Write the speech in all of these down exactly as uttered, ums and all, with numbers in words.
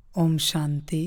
ओम शांति।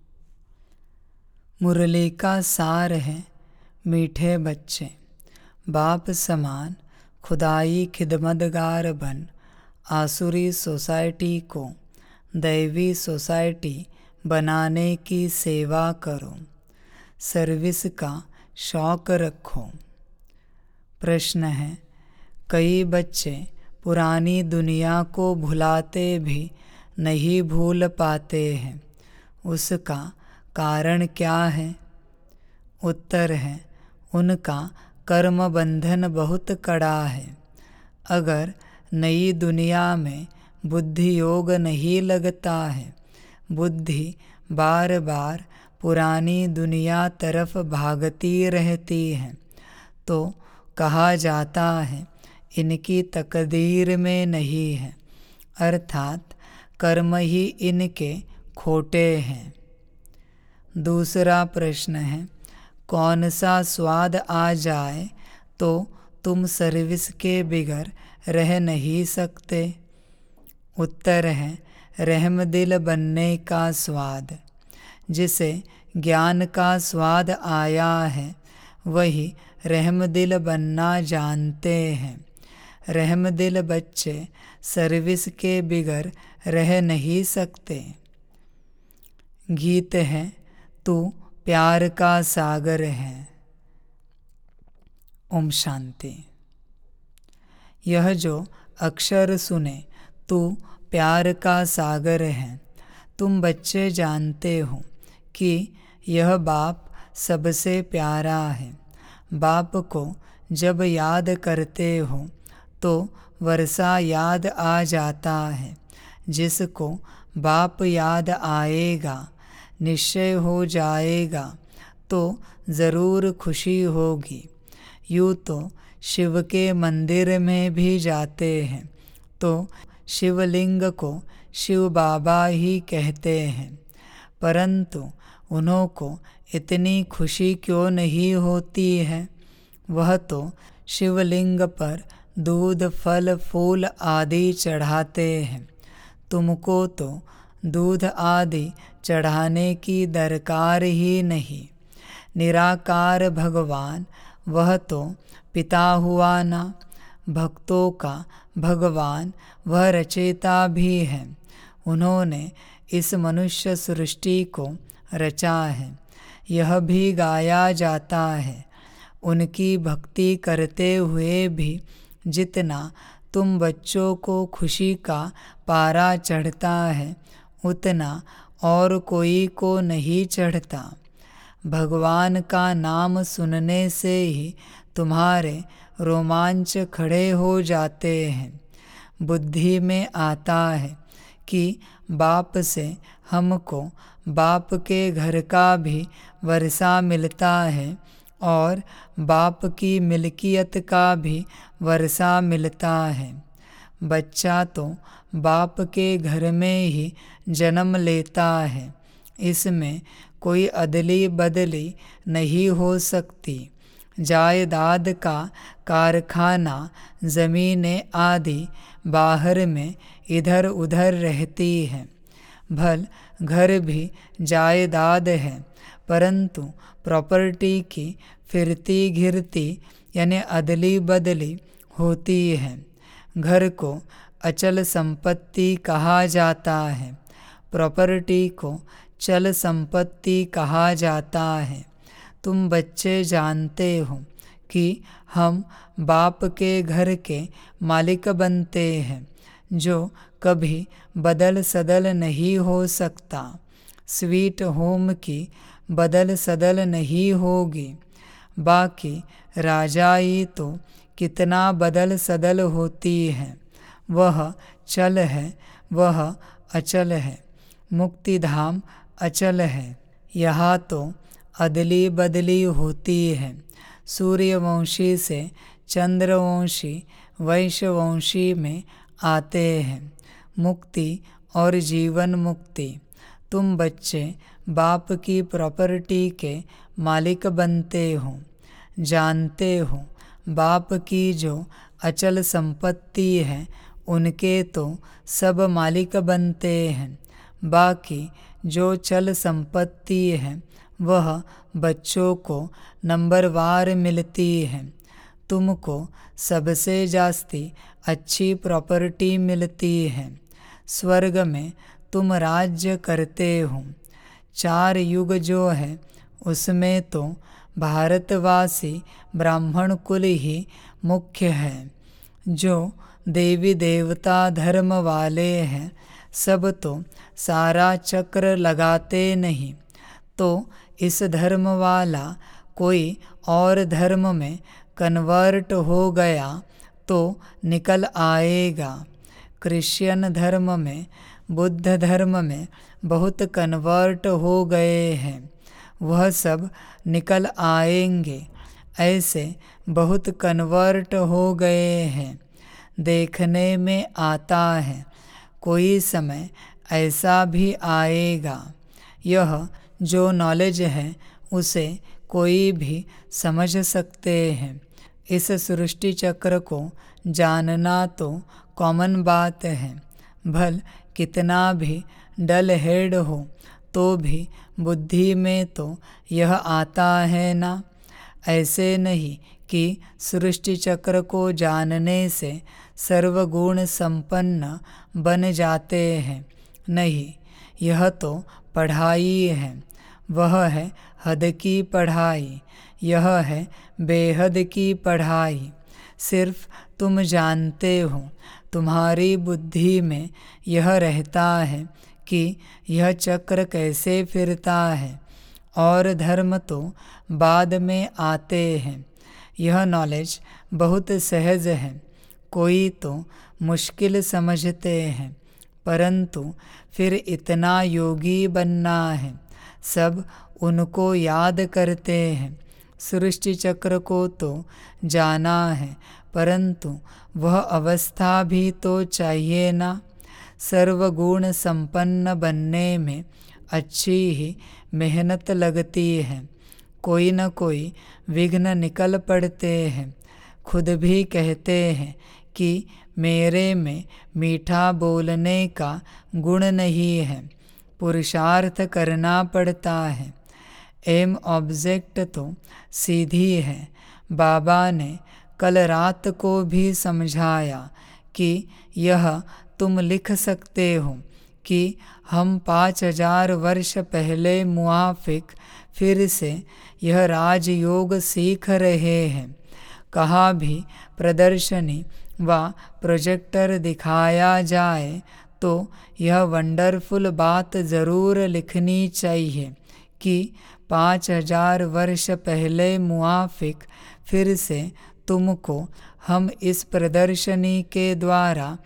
मुरली का सार है मीठे बच्चे, बाप समान खुदाई खिदमतगार बन, आसुरी सोसाइटी को दैवी सोसाइटी बनाने की सेवा करो, सर्विस का शौक रखो। प्रश्न है, कई बच्चे पुरानी दुनिया को भुलाते भी नहीं भूल पाते हैं, उसका कारण क्या है? उत्तर है, उनका कर्म बंधन बहुत कड़ा है। अगर नई दुनिया में बुद्धि योग नहीं लगता है, बुद्धि बार बार पुरानी दुनिया तरफ भागती रहती है, तो कहा जाता है इनकी तकदीर में नहीं है, अर्थात कर्म ही इनके खोटे हैं। दूसरा प्रश्न है, कौन सा स्वाद आ जाए तो तुम सर्विस के बिगर रह नहीं सकते? उत्तर है, रहम दिल बनने का स्वाद। जिसे ज्ञान का स्वाद आया है, वही रहम दिल बनना जानते हैं। रहम दिल बच्चे सर्विस के बिगर रह नहीं सकते। गीत है, तू प्यार का सागर है। ओम शांति। यह जो अक्षर सुने, तू प्यार का सागर है, तुम बच्चे जानते हो कि यह बाप सबसे प्यारा है। बाप को जब याद करते हो तो वर्षा याद आ जाता है। जिसको बाप याद आएगा, निश्चय हो जाएगा तो ज़रूर खुशी होगी। यूँ तो शिव के मंदिर में भी जाते हैं तो शिवलिंग को शिव बाबा ही कहते हैं, परंतु उन्हों को इतनी खुशी क्यों नहीं होती है? वह तो शिवलिंग पर दूध फल फूल आदि चढ़ाते हैं। तुमको तो दूध आदि चढ़ाने की दरकार ही नहीं। निराकार भगवान वह तो पिता हुआ ना, भक्तों का भगवान वह रचयिता भी है। उन्होंने इस मनुष्य सृष्टि को रचा है। यह भी गाया जाता है, उनकी भक्ति करते हुए भी जितना तुम बच्चों को खुशी का पारा चढ़ता है, उतना और कोई को नहीं चढ़ता। भगवान का नाम सुनने से ही तुम्हारे रोमांच खड़े हो जाते हैं। बुद्धि में आता है कि बाप से हमको बाप के घर का भी वर्षा मिलता है और बाप की मिल्कियत का भी वर्षा मिलता है। बच्चा तो बाप के घर में ही जन्म लेता है, इसमें कोई अदली बदली नहीं हो सकती। जायदाद का कारखाना, ज़मीनें आदि बाहर में इधर उधर रहती हैं। भल घर भी जायदाद है, परंतु प्रॉपर्टी की फिरती घिरती यानी अदली बदली होती है। घर को अचल संपत्ति कहा जाता है, प्रॉपर्टी को चल संपत्ति कहा जाता है। तुम बच्चे जानते हो कि हम बाप के घर के मालिक बनते हैं, जो कभी बदल सदल नहीं हो सकता। स्वीट होम की बदल सदल नहीं होगी। बाकी राजाई तो कितना बदल सदल होती है, वह चल है, वह अचल है। मुक्तिधाम अचल है, यहाँ तो अदली बदली होती है। सूर्यवंशी से चंद्रवंशी वैश्यवंशी में आते हैं। मुक्ति और जीवन मुक्ति। तुम बच्चे बाप की प्रॉपर्टी के मालिक बनते हो। जानते हो बाप की जो अचल संपत्ति है, उनके तो सब मालिक बनते हैं। बाकी जो चल संपत्ति है वह बच्चों को नंबरवार मिलती है। तुमको सबसे जास्ती अच्छी प्रॉपर्टी मिलती है। स्वर्ग में तुम राज्य करते हो। चार युग जो है उसमें तो भारतवासी ब्राह्मण कुल ही मुख्य है। जो देवी देवता धर्म वाले हैं सब तो सारा चक्र लगाते नहीं, तो इस धर्म वाला कोई और धर्म में कन्वर्ट हो गया तो निकल आएगा। क्रिश्चियन धर्म में, बुद्ध धर्म में बहुत कन्वर्ट हो गए हैं, वह सब निकल आएंगे। ऐसे बहुत कन्वर्ट हो गए हैं। देखने में आता है, कोई समय ऐसा भी आएगा। यह जो नॉलेज है उसे कोई भी समझ सकते हैं। इस सृष्टि चक्र को जानना तो कॉमन बात है। भल कितना भी डल हेड हो तो भी बुद्धि में तो यह आता है ना। ऐसे नहीं कि सृष्टि चक्र को जानने से सर्वगुण संपन्न बन जाते हैं। नहीं, यह तो पढ़ाई है। वह है हद की पढ़ाई, यह है बेहद की पढ़ाई। सिर्फ तुम जानते हो, तुम्हारी बुद्धि में यह रहता है कि यह चक्र कैसे फिरता है, और धर्म तो बाद में आते हैं। यह नॉलेज बहुत सहज है। कोई तो मुश्किल समझते हैं, परंतु फिर इतना योगी बनना है। सब उनको याद करते हैं। सृष्टि चक्र को तो जाना है, परंतु वह अवस्था भी तो चाहिए ना। सर्वगुण संपन्न बनने में अच्छी ही मेहनत लगती है। कोई न कोई विघ्न निकल पड़ते हैं। खुद भी कहते हैं कि मेरे में मीठा बोलने का गुण नहीं है। पुरुषार्थ करना पड़ता है। एम ऑब्जेक्ट तो सीधी है। बाबा ने कल रात को भी समझाया कि यह तुम लिख सकते हो कि हम पाँच हजार वर्ष पहले मुआफिक फिर से यह राजयोग सीख रहे हैं। कहाँ भी प्रदर्शनी व प्रोजेक्टर दिखाया जाए तो यह वंडरफुल बात ज़रूर लिखनी चाहिए कि पाँच हजार वर्ष पहले मुआफिक फिर से तुमको हम इस प्रदर्शनी के द्वारा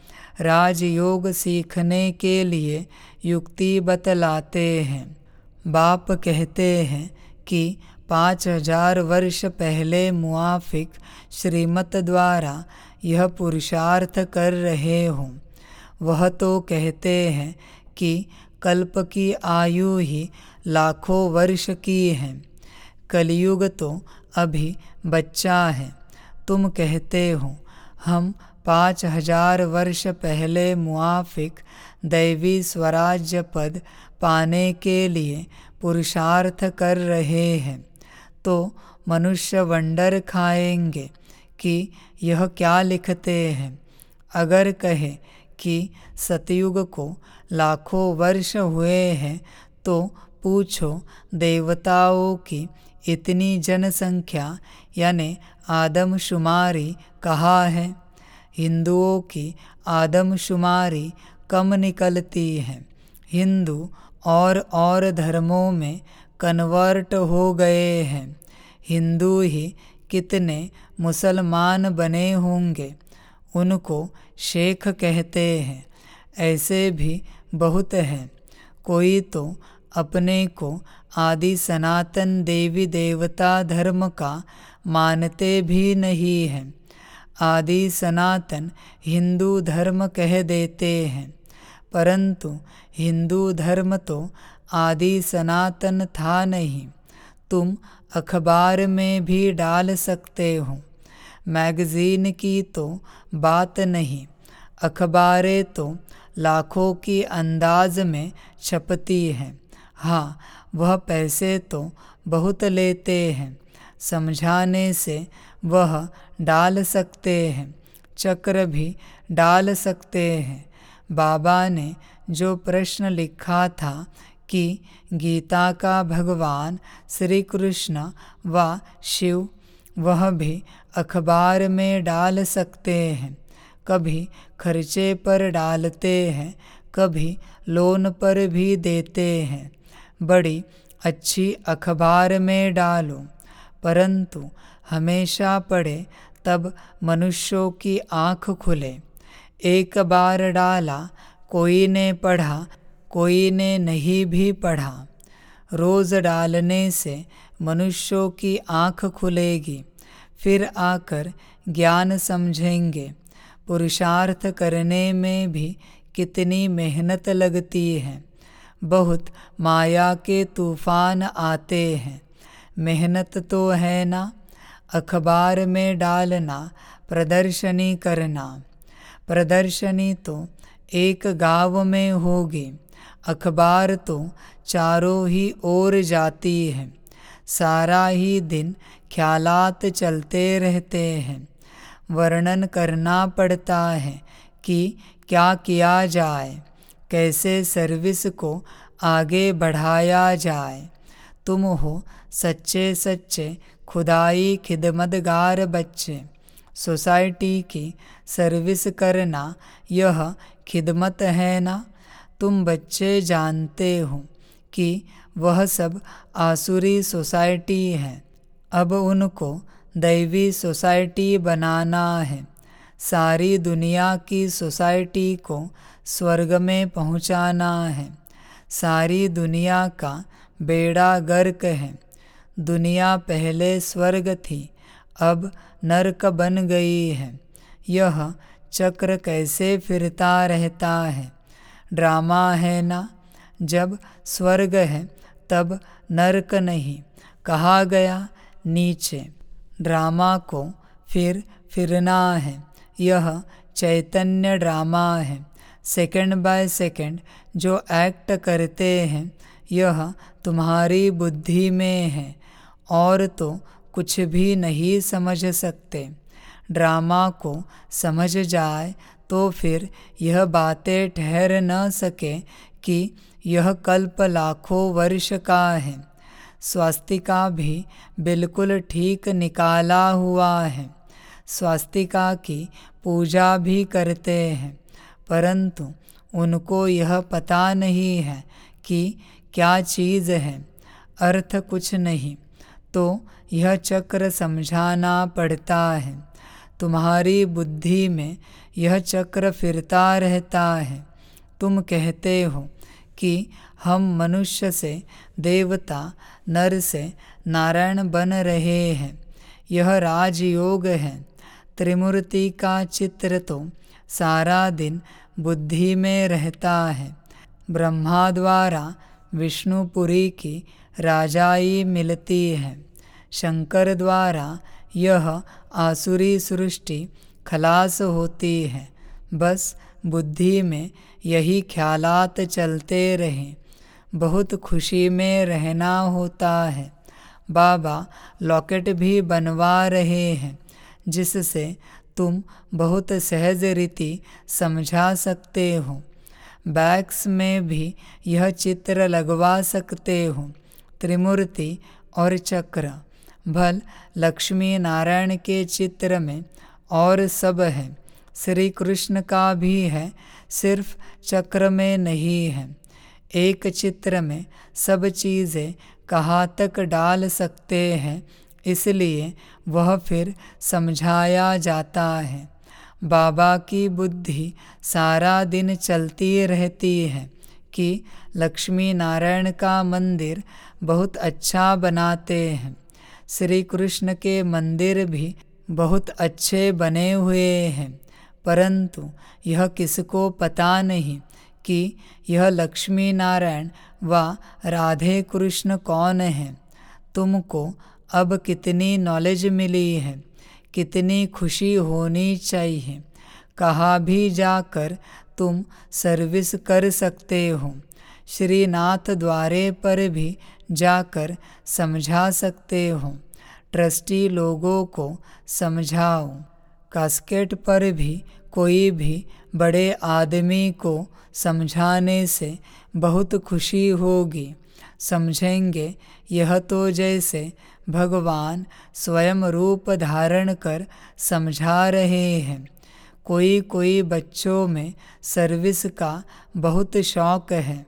राजयोग सीखने के लिए युक्ति बतलाते हैं। बाप कहते हैं कि पाँच हजार वर्ष पहले मुआफिक श्रीमत द्वारा यह पुरुषार्थ कर रहे हों। वह तो कहते हैं कि कल्प की आयु ही लाखों वर्ष की है। कलयुग तो अभी बच्चा है। तुम कहते हो हम पाँच हजार वर्ष पहले मुआफिक दैवी स्वराज्य पद पाने के लिए पुरुषार्थ कर रहे हैं, तो मनुष्य वंडर खाएंगे कि यह क्या लिखते हैं। अगर कहे कि सतयुग को लाखों वर्ष हुए हैं तो पूछो देवताओं की इतनी जनसंख्या यानी आदमशुमारी कहाँ है। हिंदुओं की आदमशुमारी कम निकलती है। हिंदू और और धर्मों में कन्वर्ट हो गए हैं। हिंदू ही कितने मुसलमान बने होंगे, उनको शेख कहते हैं। ऐसे भी बहुत हैं। कोई तो अपने को आदि सनातन देवी देवता धर्म का मानते भी नहीं हैं। आदि सनातन हिंदू धर्म कह देते हैं, परंतु हिंदू धर्म तो आदि सनातन था नहीं। तुम अखबार में भी डाल सकते हो। मैगज़ीन की तो बात नहीं, अखबारें तो लाखों की अंदाज में छपती हैं। हाँ, वह पैसे तो बहुत लेते हैं, समझाने से वह डाल सकते हैं, चक्र भी डाल सकते हैं। बाबा ने जो प्रश्न लिखा था कि गीता का भगवान श्री कृष्ण व शिव, वह भी अखबार में डाल सकते हैं। कभी खर्चे पर डालते हैं, कभी लोन पर भी देते हैं। बड़ी अच्छी अखबार में डालो, परंतु हमेशा पढ़े, तब मनुष्यों की आँख खुले। एक बार डाला, कोई ने पढ़ा, कोई ने नहीं भी पढ़ा। रोज़ डालने से मनुष्यों की आँख खुलेगी, फिर आकर ज्ञान समझेंगे। पुरुषार्थ करने में भी कितनी मेहनत लगती है, बहुत माया के तूफान आते हैं। मेहनत तो है ना, अखबार में डालना, प्रदर्शनी करना। प्रदर्शनी तो एक गांव में होगी, अखबार तो चारों ही ओर जाती है। सारा ही दिन ख्यालात चलते रहते हैं। वर्णन करना पड़ता है कि क्या किया जाए, कैसे सर्विस को आगे बढ़ाया जाए। तुम हो सच्चे सच्चे खुदाई खिदमतगार बच्चे। सोसाइटी की सर्विस करना यह खिदमत है ना। तुम बच्चे जानते हो कि वह सब आसुरी सोसाइटी है, अब उनको दैवी सोसाइटी बनाना है। सारी दुनिया की सोसाइटी को स्वर्ग में पहुंचाना है। सारी दुनिया का बेड़ा गर्क है। दुनिया पहले स्वर्ग थी, अब नरक बन गई है। यह चक्र कैसे फिरता रहता है, ड्रामा है ना। जब स्वर्ग है तब नरक नहीं कहा गया, नीचे। ड्रामा को फिर फिरना है, यह चैतन्य ड्रामा है। सेकंड बाय सेकंड जो एक्ट करते हैं, यह तुम्हारी बुद्धि में है, और तो कुछ भी नहीं समझ सकते। ड्रामा को समझ जाए तो फिर यह बातें ठहर न सके कि यह कल्प लाखों वर्ष का है। स्वास्तिका भी बिल्कुल ठीक निकाला हुआ है। स्वास्तिका की पूजा भी करते हैं, परंतु उनको यह पता नहीं है कि क्या चीज़ है, अर्थ कुछ नहीं। तो यह चक्र समझाना पड़ता है। तुम्हारी बुद्धि में यह चक्र फिरता रहता है। तुम कहते हो कि हम मनुष्य से देवता, नर से नारायण बन रहे हैं। यह राजयोग है। त्रिमूर्ति का चित्र तो सारा दिन बुद्धि में रहता है। ब्रह्मा द्वारा विष्णुपुरी की राजाई मिलती है। शंकर द्वारा यह आसुरी सृष्टि खलास होती है। बस बुद्धि में यही ख्यालात चलते रहें। बहुत खुशी में रहना होता है। बाबा लॉकेट भी बनवा रहे हैं, जिससे तुम बहुत सहज रीति समझा सकते हो। बैग्स में भी यह चित्र लगवा सकते हो, त्रिमूर्ति और चक्र। भल लक्ष्मी नारायण के चित्र में और सब है, श्री कृष्ण का भी है, सिर्फ चक्र में नहीं है। एक चित्र में सब चीज़ें कहाँ तक डाल सकते हैं, इसलिए वह फिर समझाया जाता है। बाबा की बुद्धि सारा दिन चलती रहती है कि लक्ष्मी नारायण का मंदिर बहुत अच्छा बनाते हैं। श्री कृष्ण के मंदिर भी बहुत अच्छे बने हुए हैं, परंतु यह किसको पता नहीं कि यह लक्ष्मी नारायण व राधे कृष्ण कौन हैं। तुमको अब कितनी नॉलेज मिली है, कितनी खुशी होनी चाहिए। कहाँ भी जाकर तुम सर्विस कर सकते हो। श्रीनाथ द्वारे पर भी जाकर समझा सकते हो। ट्रस्टी लोगों को समझाओ। कास्केट पर भी कोई भी बड़े आदमी को समझाने से बहुत खुशी होगी। समझेंगे यह तो जैसे भगवान स्वयं रूप धारण कर समझा रहे हैं। कोई कोई बच्चों में सर्विस का बहुत शौक है,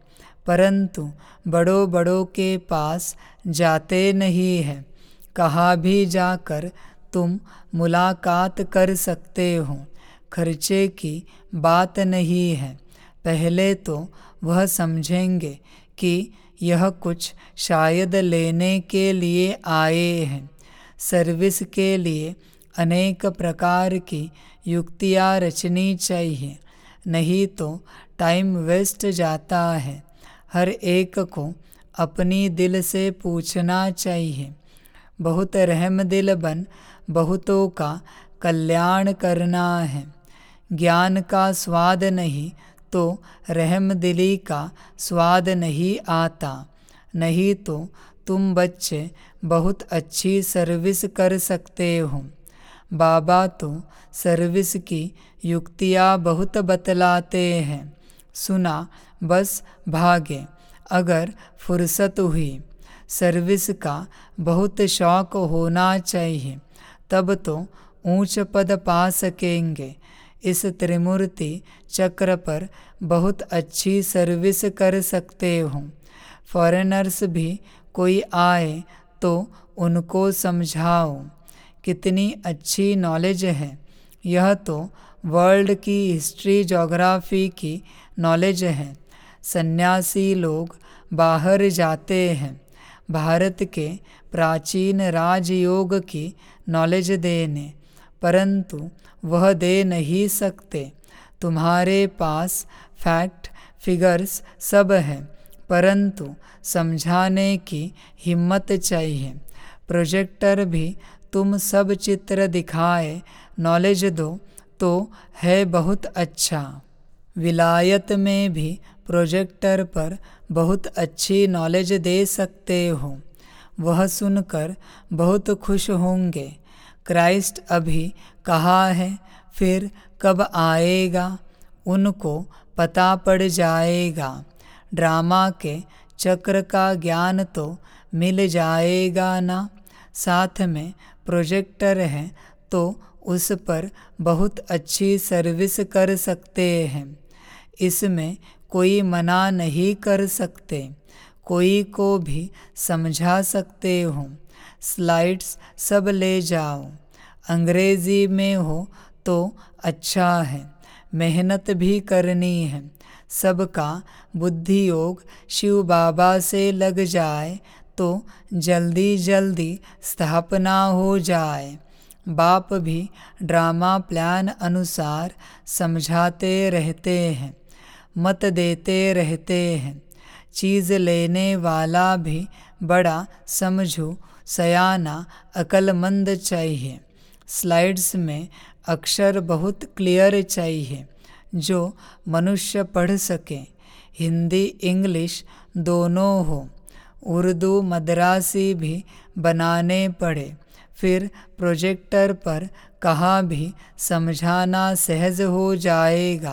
परंतु बड़ों बड़ों के पास जाते नहीं है। कहाँ भी जाकर तुम मुलाकात कर सकते हो, खर्चे की बात नहीं है। पहले तो वह समझेंगे कि यह कुछ शायद लेने के लिए आए हैं। सर्विस के लिए अनेक प्रकार की युक्तियाँ रचनी चाहिए, नहीं तो टाइम वेस्ट जाता है। हर एक को अपनी दिल से पूछना चाहिए। बहुत रहमदिल बन बहुतों का कल्याण करना है। ज्ञान का स्वाद नहीं तो रहमदिली का स्वाद नहीं आता। नहीं तो तुम बच्चे बहुत अच्छी सर्विस कर सकते हो। बाबा तो सर्विस की युक्तियाँ बहुत बतलाते हैं। सुना बस भागे अगर फुर्सत हुई। सर्विस का बहुत शौक होना चाहिए, तब तो ऊंच पद पा सकेंगे। इस त्रिमूर्ति चक्र पर बहुत अच्छी सर्विस कर सकते हो। फॉरेनर्स भी कोई आए तो उनको समझाओ। कितनी अच्छी नॉलेज है। यह तो वर्ल्ड की हिस्ट्री ज्योग्राफी की नॉलेज है। सन्यासी लोग बाहर जाते हैं भारत के प्राचीन राजयोग की नॉलेज देने, परंतु वह दे नहीं सकते। तुम्हारे पास फैक्ट फिगर्स सब है, परंतु समझाने की हिम्मत चाहिए। प्रोजेक्टर भी तुम सब चित्र दिखाए नॉलेज दो तो है बहुत अच्छा। विलायत में भी प्रोजेक्टर पर बहुत अच्छी नॉलेज दे सकते हो। वह सुनकर बहुत खुश होंगे। क्राइस्ट अभी कहाँ है, फिर कब आएगा, उनको पता पड़ जाएगा। ड्रामा के चक्र का ज्ञान तो मिल जाएगा ना। साथ में प्रोजेक्टर है तो उस पर बहुत अच्छी सर्विस कर सकते हैं। इसमें कोई मना नहीं कर सकते। कोई को भी समझा सकते हो। स्लाइड्स सब ले जाओ। अंग्रेजी में हो तो अच्छा है। मेहनत भी करनी है। सबका बुद्धि योग शिव बाबा से लग जाए तो जल्दी जल्दी स्थापना हो जाए। बाप भी ड्रामा प्लान अनुसार समझाते रहते हैं, मत देते रहते हैं। चीज़ लेने वाला भी बड़ा समझू सयाना अक्लमंद चाहिए। स्लाइड्स में अक्षर बहुत क्लियर चाहिए जो मनुष्य पढ़ सके। हिंदी इंग्लिश दोनों हो। उर्दू मद्रासी भी बनाने पड़े, फिर प्रोजेक्टर पर कहाँ भी समझाना सहज हो जाएगा।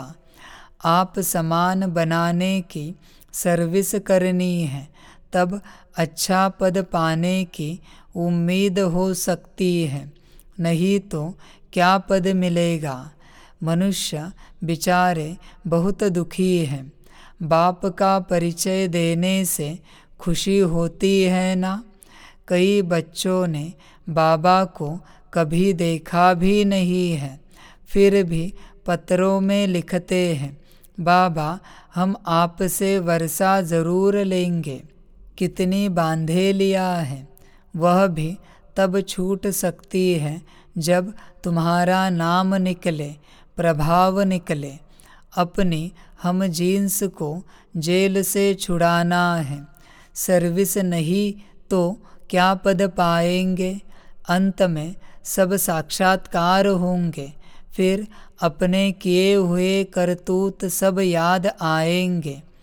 आप सामान बनाने की सर्विस करनी है, तब अच्छा पद पाने की उम्मीद हो सकती है। नहीं तो क्या पद मिलेगा। मनुष्य बेचारे बहुत दुखी हैं। बाप का परिचय देने से खुशी होती है ना। कई बच्चों ने बाबा को कभी देखा भी नहीं है, फिर भी पत्रों में लिखते हैं, बाबा हम आपसे वर्षा ज़रूर लेंगे। कितनी बांधे लिया है। वह भी तब छूट सकती है जब तुम्हारा नाम निकले, प्रभाव निकले। अपनी हम जीन्स को जेल से छुड़ाना है। सर्विस नहीं तो क्या पद पाएंगे। अंत में सब साक्षात्कार होंगे, फिर अपने किए हुए करतूत सब याद आएंगे।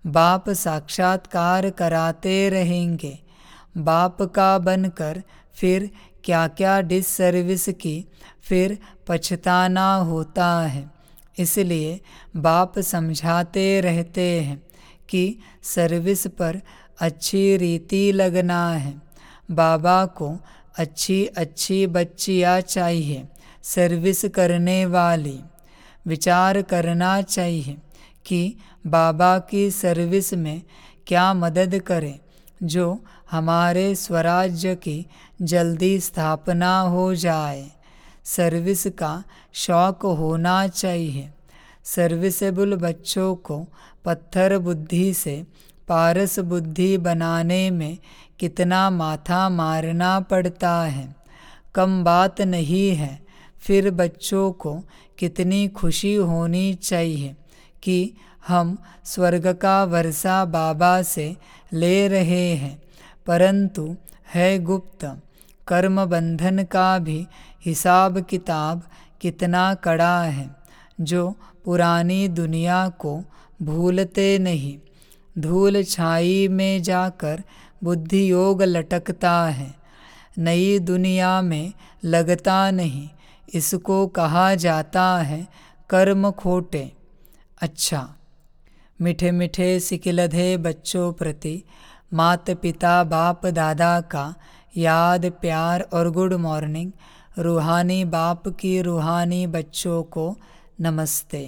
बाप साक्षात्कार कराते रहेंगे। बाप का बनकर फिर क्या क्या डिससर्विस की, फिर पछताना होता है। इसलिए बाप समझाते रहते हैं कि सर्विस पर अच्छी रीति लगना है। बाबा को अच्छी अच्छी बच्चियाँ चाहिए सर्विस करने वाली। विचार करना चाहिए कि बाबा की सर्विस में क्या मदद करें जो हमारे स्वराज्य की जल्दी स्थापना हो जाए। सर्विस का शौक होना चाहिए। सर्विसेबल बच्चों को पत्थर बुद्धि से पारस बुद्धि बनाने में कितना माथा मारना पड़ता है, कम बात नहीं है। फिर बच्चों को कितनी खुशी होनी चाहिए कि हम स्वर्ग का वर्षा बाबा से ले रहे हैं, परंतु है गुप्त। कर्म बंधन का भी हिसाब किताब कितना कड़ा है, जो पुरानी दुनिया को भूलते नहीं। धूल छाई में जाकर बुद्धि योग लटकता है, नई दुनिया में लगता नहीं। इसको कहा जाता है कर्म खोटे। अच्छा, मीठे मीठे सिकिलधे बच्चों प्रति माता पिता बाप दादा का याद प्यार और गुड मॉर्निंग। रूहानी बाप की रूहानी बच्चों को नमस्ते।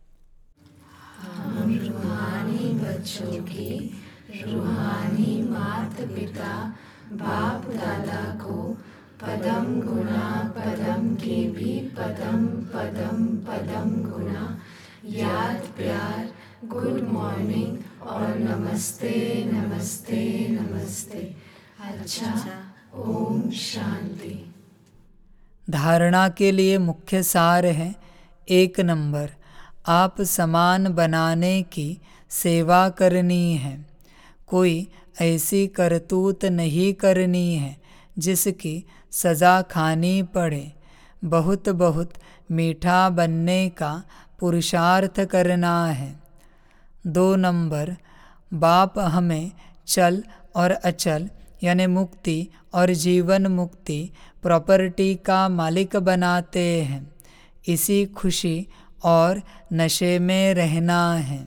हम रूहानी बच्चों की रूहानी माता पिता बाप दादा को पदम गुना पदम के भी पदम पदम पदम गुना याद प्यार गुड मॉर्निंग और नमस्ते नमस्ते नमस्ते। अच्छा, ओम शांति। धारणा के लिए मुख्य सार है। एक नंबर, आप समान बनाने की सेवा करनी है। कोई ऐसी करतूत नहीं करनी है जिसकी सज़ा खानी पड़े। बहुत बहुत मीठा बनने का पुरुषार्थ करना है। दो नंबर, बाप हमें चल और अचल यानी मुक्ति और जीवन मुक्ति प्रॉपर्टी का मालिक बनाते हैं। इसी खुशी और नशे में रहना है।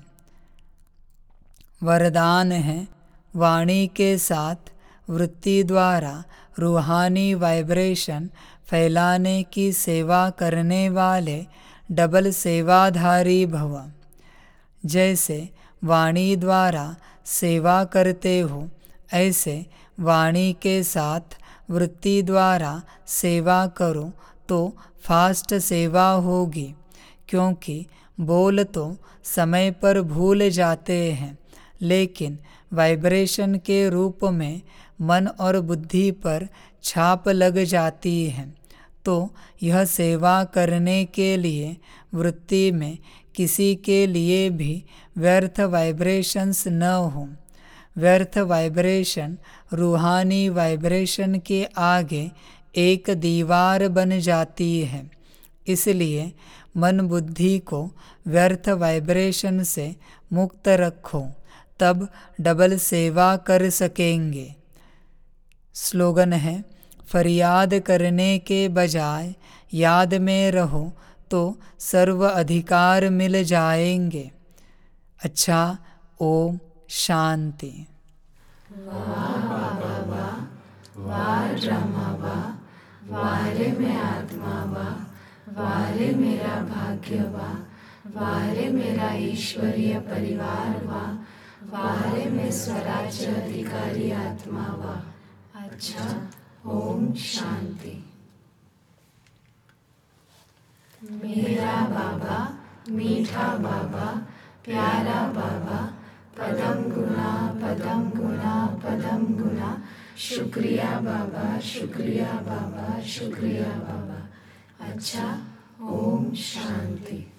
वरदान है, वाणी के साथ वृत्ति द्वारा रूहानी वाइब्रेशन फैलाने की सेवा करने वाले डबल सेवाधारी भव। जैसे वाणी द्वारा सेवा करते हो, ऐसे वाणी के साथ वृत्ति द्वारा सेवा करो तो फास्ट सेवा होगी। क्योंकि बोल तो समय पर भूल जाते हैं, लेकिन वाइब्रेशन के रूप में मन और बुद्धि पर छाप लग जाती है। तो यह सेवा करने के लिए वृत्ति में किसी के लिए भी व्यर्थ वाइब्रेशंस न हो। व्यर्थ वाइब्रेशन रूहानी वाइब्रेशन के आगे एक दीवार बन जाती है। इसलिए मन बुद्धि को व्यर्थ वाइब्रेशन से मुक्त रखो, तब डबल सेवा कर सकेंगे। स्लोगन है, फरियाद करने के बजाय याद में रहो तो सर्व अधिकार मिल जाएंगे। अच्छा, ओम शांति। वाह बाबा वाह, वाह ब्रह्मा वाह, वारे में आत्मा वाह, वारे मेरा भाग्य वाह, वारे मेरा ईश्वरीय परिवार वाह, वारे में स्वराज्य अधिकारी आत्मा वाह। अच्छा, ओम शांति। मेरा बाबा मीठा बाबा प्यारा बाबा, पदम गुना पदम गुना पदम गुना, शुक्रिया बाबा शुक्रिया बाबा शुक्रिया बाबा। अच्छा, ओम शांति।